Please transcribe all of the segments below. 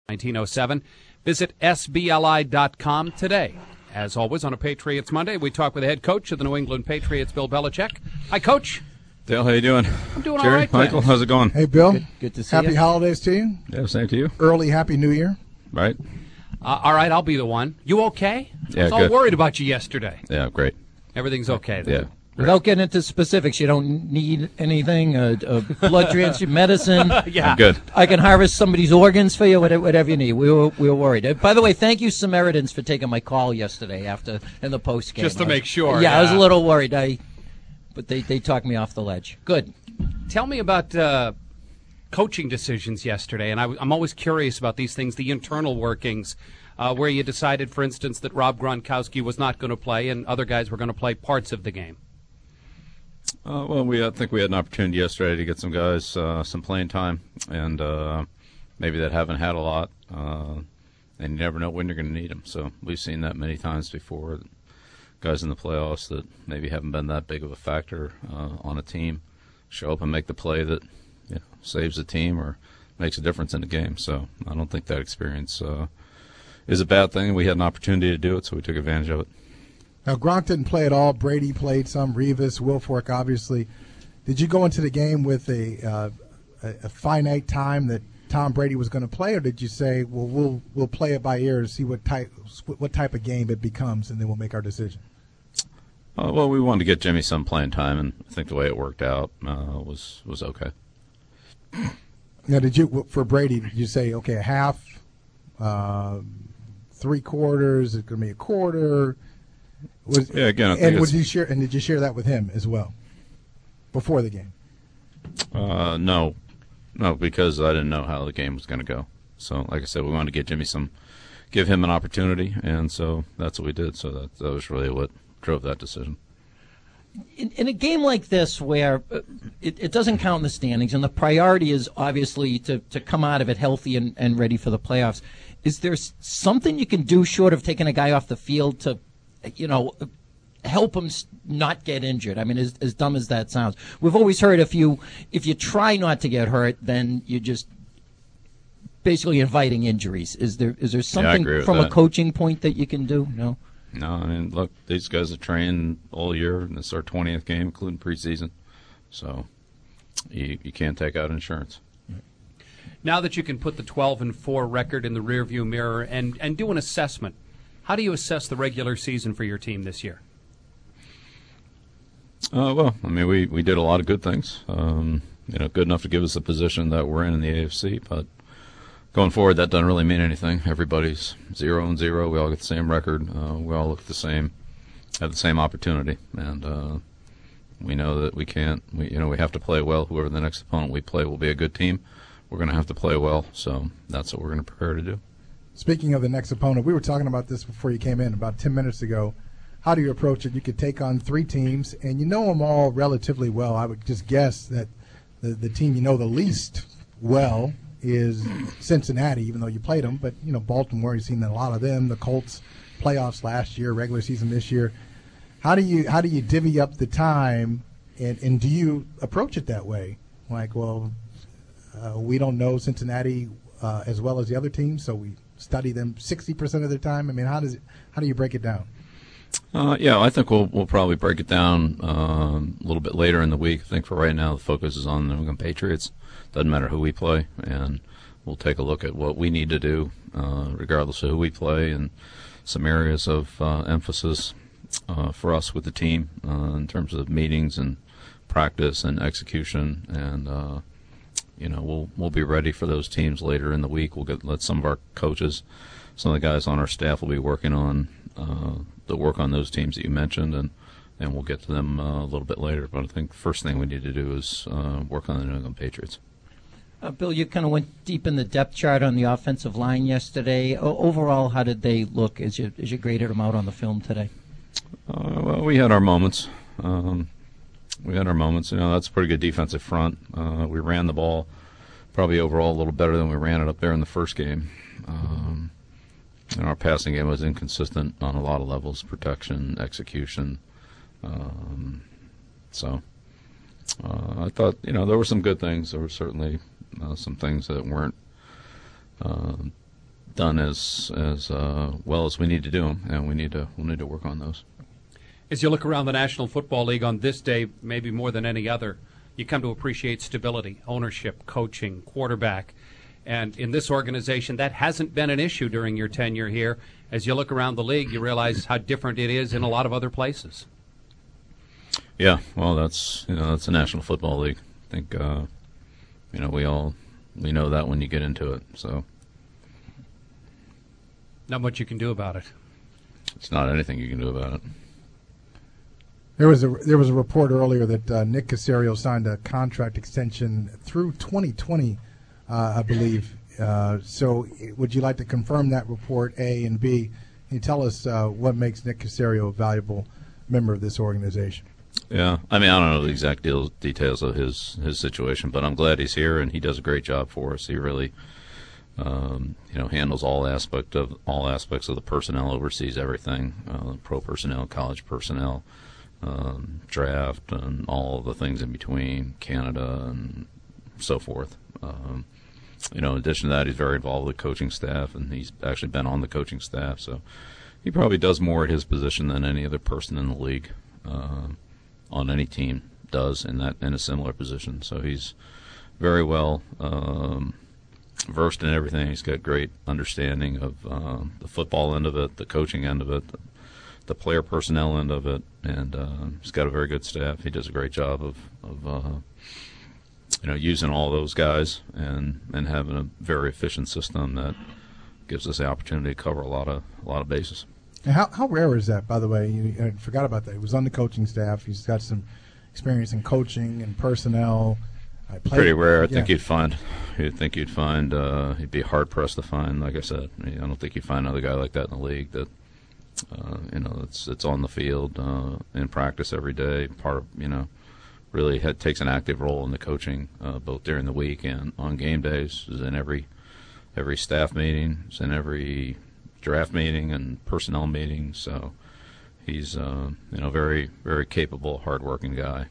1907. Visit SBLI.com today. As always, on a Patriots Monday, we talk with the head coach of the New England Patriots, Bill Belichick. Hi, Coach. Dale, how you doing? I'm doing Jerry, all right. Michael, how's it going? Hey, Bill. Good to see you. Happy holidays to you. Yeah, same to you. Early Happy New Year. Right. All right, I'll be the one. You okay? Yeah, I was all good. worried about you yesterday. Yeah, great. Everything's okay then. Yeah. Without getting into specifics, you don't need anything, a blood transfusion, medicine. Yeah. I'm good. I can harvest somebody's organs for you, whatever you need. We were worried. By the way, thank you, Samaritans, for taking my call yesterday in the post game. Just to make sure. Yeah, I was a little worried. But they talked me off the ledge. Good. Tell me about coaching decisions yesterday, and I'm always curious about these things, the internal workings, where you decided, for instance, that Rob Gronkowski was not going to play and other guys were going to play parts of the game. I think we had an opportunity yesterday to get some guys some playing time, and maybe that haven't had a lot, and you never know when you're going to need them. So we've seen that many times before. Guys in the playoffs that maybe haven't been that big of a factor on a team show up and make the play that saves the team or makes a difference in the game. So I don't think that experience is a bad thing. We had an opportunity to do it, so we took advantage of it. Now, Gronk didn't play at all. Brady played some. Revis, Wilfork, obviously. Did you go into the game with a finite time that Tom Brady was going to play, or did you say, well, we'll play it by ear to see what type of game it becomes, and then we'll make our decision? We wanted to get Jimmy some playing time, and I think the way it worked out was okay. Now, for Brady, did you say, okay, a half, 3 quarters, it's going to be a quarter? Again, I think did you share that with him as well before the game? No, because I didn't know how the game was going to go. So, like I said, we wanted to get give him an opportunity, and so that's what we did. So that was really what drove that decision. In a game like this where it doesn't count in the standings, and the priority is obviously to come out of it healthy and ready for the playoffs, is there something you can do short of taking a guy off the field to help him not get injured? I mean, as dumb as that sounds, we've always heard if you try not to get hurt, then you're just basically inviting injuries. Is there something from a coaching point that you can do? No. No, I mean, look, these guys have trained all year, and this is our 20th game, including preseason. So you can't take out insurance. Now that you can put the 12-4 record in the rearview mirror and do an assessment, how do you assess the regular season for your team this year? We did a lot of good things. Good enough to give us the position that we're in the AFC. But going forward, that doesn't really mean anything. Everybody's 0-0. We all get the same record. We all look the same, have the same opportunity, and we know that we can't. We have to play well. Whoever the next opponent we play will be a good team. We're going to have to play well. So that's what we're going to prepare to do. Speaking of the next opponent, we were talking about this before you came in about 10 minutes ago. How do you approach it? You could take on 3 teams, and you know them all relatively well. I would just guess that the team you know the least well is Cincinnati, even though you played them. But, Baltimore, you've seen a lot of them. The Colts, playoffs last year, regular season this year. How do you divvy up the time, and do you approach it that way? Like, we don't know Cincinnati as well as the other teams, so we study them 60% of the time. I mean, how do you break it down? I think we'll probably break it down a little bit later in the week. I think for right now the focus is on the New England Patriots. Doesn't matter who we play, and we'll take a look at what we need to do regardless of who we play, and some areas of emphasis for us with the team in terms of meetings and practice and execution, and we'll be ready for those teams later in the week. We'll let some of our coaches, some of the guys on our staff will be working on the work on those teams that you mentioned, and we'll get to them a little bit later. But I think the first thing we need to do is work on the New England Patriots. Bill, you kind of went deep in the depth chart on the offensive line yesterday. Overall, how did they look as you graded them out on the film today? We had our moments. That's a pretty good defensive front. We ran the ball probably overall a little better than we ran it up there in the first game. And our passing game was inconsistent on a lot of levels, protection, execution. I thought, there were some good things. There were certainly some things that weren't done as well as we need to do them, and we'll need to work on those. As you look around the National Football League on this day, maybe more than any other, you come to appreciate stability, ownership, coaching, quarterback. And in this organization, that hasn't been an issue during your tenure here. As you look around the league, you realize how different it is in a lot of other places. Yeah, well, that's the National Football League. I think we know that when you get into it. So not much you can do about it. It's not anything you can do about it. There was a report earlier that Nick Caserio signed a contract extension through 2020, I believe. So would you like to confirm that report, A, and B, can you tell us what makes Nick Caserio a valuable member of this organization? Yeah, I mean, I don't know the exact details of his situation, but I'm glad he's here, and he does a great job for us. He really handles all aspects of the personnel, oversees everything, pro personnel, college personnel, draft, and all of the things in between, Canada and so forth. In addition to that, he's very involved with the coaching staff, and he's actually been on the coaching staff, so he probably does more at his position than any other person in the league on any team does in a similar position. So he's very well versed in everything. He's got great understanding of the football end of it, the coaching end of it, the player personnel end of it, and he's got a very good staff. He does a great job of using all those guys and having a very efficient system that gives us the opportunity to cover a lot of bases. And how rare is that, by the way? I forgot about that. He was on the coaching staff. He's got some experience in coaching and personnel. Pretty rare. I think you'd find he'd be hard pressed to find. Like I said, I don't think you'd find another guy like that in the league that it's on the field in practice every day. Part of really takes an active role in the coaching both during the week and on game days. Is in every staff meeting. Is in every draft meeting and personnel meeting. So he's very, very capable, hardworking guy.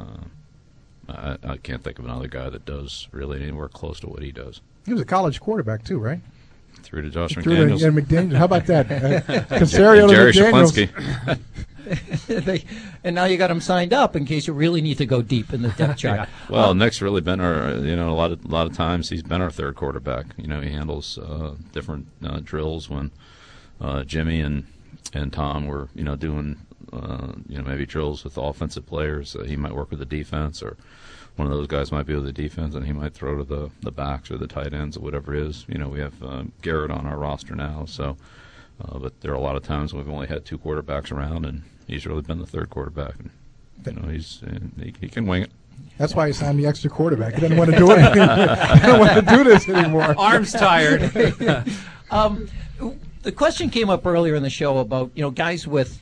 I can't think of another guy that does really anywhere close to what he does. He was a college quarterback too, right? Through to Josh McDaniels. And McDaniels. How about that? Caserio Jerry to Shaplinsky. And now you got him signed up in case you really need to go deep in the depth chart. Yeah. Well, Nick's really been our, a lot of times he's been our third quarterback. He handles different drills when Jimmy and Tom were, doing, maybe drills with offensive players. He might work with the defense, or one of those guys might be with the defense, and he might throw to the backs or the tight ends or whatever it is. We have Garrett on our roster now, so. But there are a lot of times when we've only had two quarterbacks around, and he's really been the third quarterback. And, he can wing it. That's why he signed the extra quarterback. He doesn't want to do it anymore. He doesn't want to do this anymore. Arms tired. The question came up earlier in the show about guys with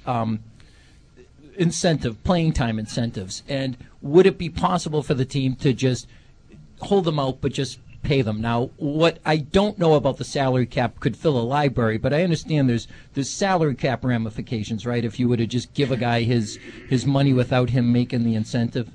playing time incentives, and would it be possible for the team to just hold them out but just pay them? Now, what I don't know about the salary cap could fill a library, but I understand there's salary cap ramifications, right? If you were to just give a guy his money without him making the incentive.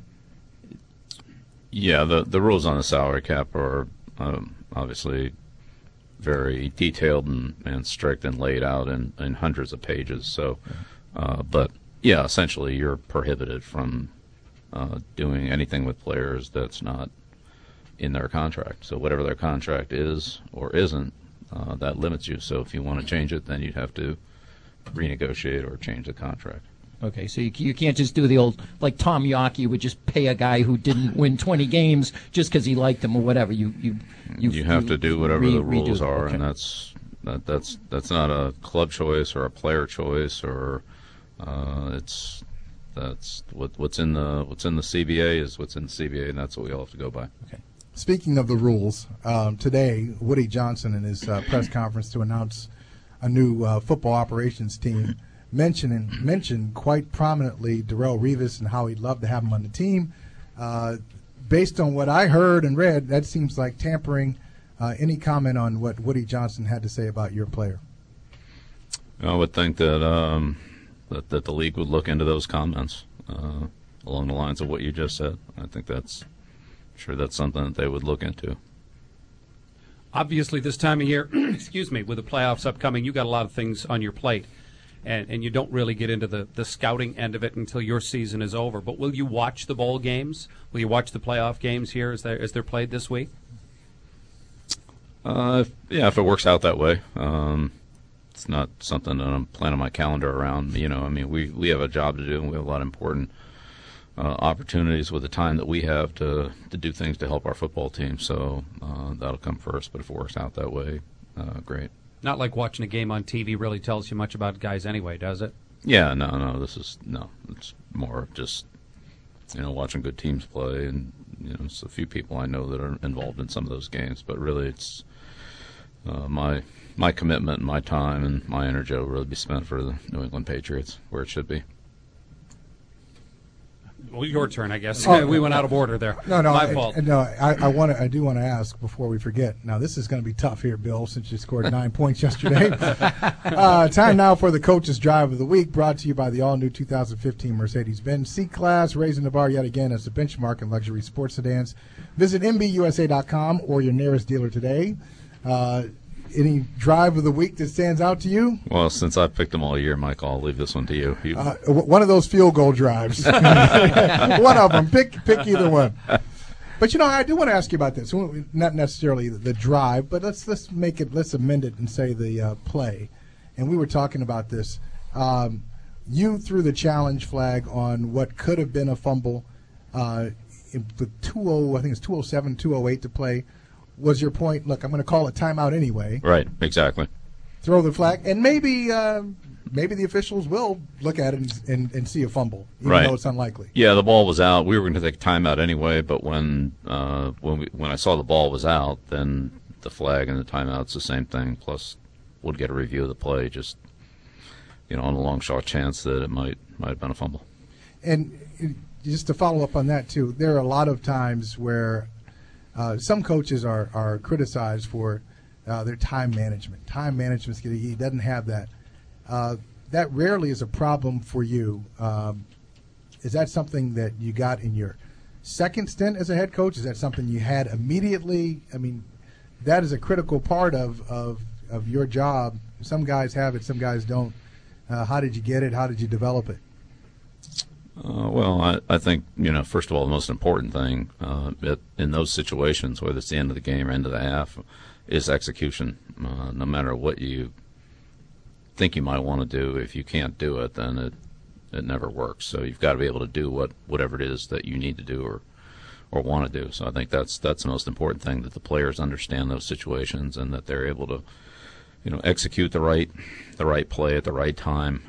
Yeah, the rules on the salary cap are obviously very detailed and strict and laid out in hundreds of pages. So, but yeah, essentially you're prohibited from doing anything with players that's not in their contract. So whatever their contract is or isn't, that limits you. So if you want to change it, then you'd have to renegotiate or change the contract. Okay, so you can't just do the old, like Tom Yawkey would just pay a guy who didn't win 20 games just because he liked him or whatever. You have to do whatever the rules are, okay. And that's not a club choice or a player choice, or that's what's in the CBA is what's in the CBA, and that's what we all have to go by. Okay. Speaking of the rules, today Woody Johnson in his press conference to announce a new football operations team mentioned quite prominently Darrelle Revis and how he'd love to have him on the team. Based on what I heard and read, that seems like tampering. Any comment on what Woody Johnson had to say about your player? I would think that that the league would look into those comments along the lines of what you just said. I think that's something that they would look into. Obviously, this time of year, excuse me, with the playoffs upcoming, you got a lot of things on your plate, and you don't really get into the scouting end of it until your season is over. But will you watch the bowl games? Will you watch the playoff games here as they're played this week? Yeah, if it works out that way. It's not something that I'm planning my calendar around. We have a job to do, and we have a lot of important opportunities with the time that we have to do things to help our football team. So that'll come first. But if it works out that way, great. Not like watching a game on TV really tells you much about guys anyway, does it? Yeah, no. It's more just watching good teams play, and it's a few people I know that are involved in some of those games. But really, it's my commitment, and my time, and my energy will really be spent for the New England Patriots, where it should be. Well, your turn, I guess. We went out of order there. No, my fault. I do want to ask before we forget. Now, this is going to be tough here, Bill, since you scored 9 points yesterday. Time now for the Coach's Drive of the Week, brought to you by the all-new 2015 Mercedes-Benz C-Class, raising the bar yet again as the benchmark in luxury sports sedans. Visit MBUSA.com or your nearest dealer today. Any drive of the week that stands out to you? Well, since I've picked them all year, Mike, I'll leave this one to you. One of those field goal drives. One of them. Pick either one. But I do want to ask you about this. Not necessarily the drive, but let's amend it and say the play. And we were talking about this. You threw the challenge flag on what could have been a fumble with 2:07, 2:08 to play. Was your point, look, I'm going to call a timeout anyway. Right, exactly. Throw the flag, and maybe the officials will look at it and see a fumble, even though it's unlikely. Yeah, the ball was out. We were going to take a timeout anyway, but when I saw the ball was out, then the flag and the timeout's the same thing. Plus, we'll get a review of the play, just on a long shot chance that it might have been a fumble. And just to follow up on that too, there are a lot of times where some coaches are criticized for their time management. Time management, he doesn't have that. That rarely is a problem for you. Is that something that you got in your second stint as a head coach? Is that something you had immediately? I mean, that is a critical part of your job. Some guys have it, some guys don't. How did you get it? How did you develop it? Well, I think, first of all, the most important thing in those situations, whether it's the end of the game or end of the half, is execution. No matter what you think you might want to do, if you can't do it, then it never works. So you've got to be able to do whatever it is that you need to do or want to do. So I think that's the most important thing, that the players understand those situations and that they're able to, execute the right play at the right time.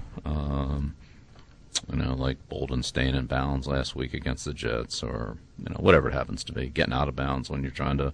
Like Bolden staying in bounds last week against the Jets, or whatever it happens to be, getting out of bounds when you're trying to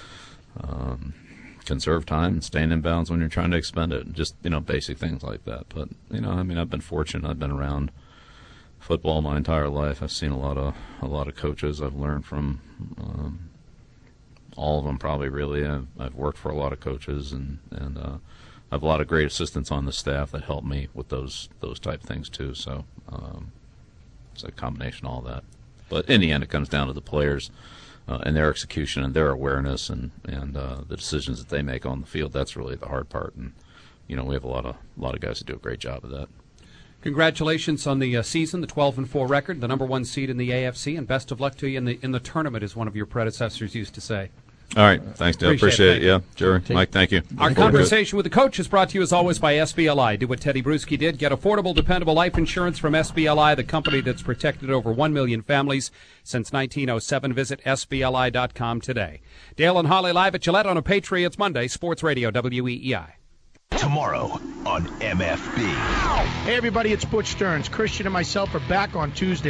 conserve time, and staying in bounds when you're trying to expend it. Just basic things like that. But I've been fortunate. I've been around football my entire life. I've seen a lot of coaches. I've learned from all of them, probably. Really, I've worked for a lot of coaches, and I have a lot of great assistants on the staff that help me with those type of things too. So it's a combination of all that. But in the end, it comes down to the players and their execution and their awareness and the decisions that they make on the field. That's really the hard part. And we have a lot of guys that do a great job of that. Congratulations on the season, the 12-4 record, the number one seed in the AFC, and best of luck to you in the tournament, as one of your predecessors used to say. All right. Thanks, Dale. Appreciate it. Yeah, Jerry, Mike, thank you. Our conversation with the coach is brought to you, as always, by SBLI. Do what Teddy Bruschi did. Get affordable, dependable life insurance from SBLI, the company that's protected over 1 million families since 1907. Visit SBLI.com today. Dale and Holly live at Gillette on a Patriots Monday. Sports Radio, WEEI. Tomorrow on MFB. Hey, everybody, it's Butch Stearns. Christian and myself are back on Tuesday.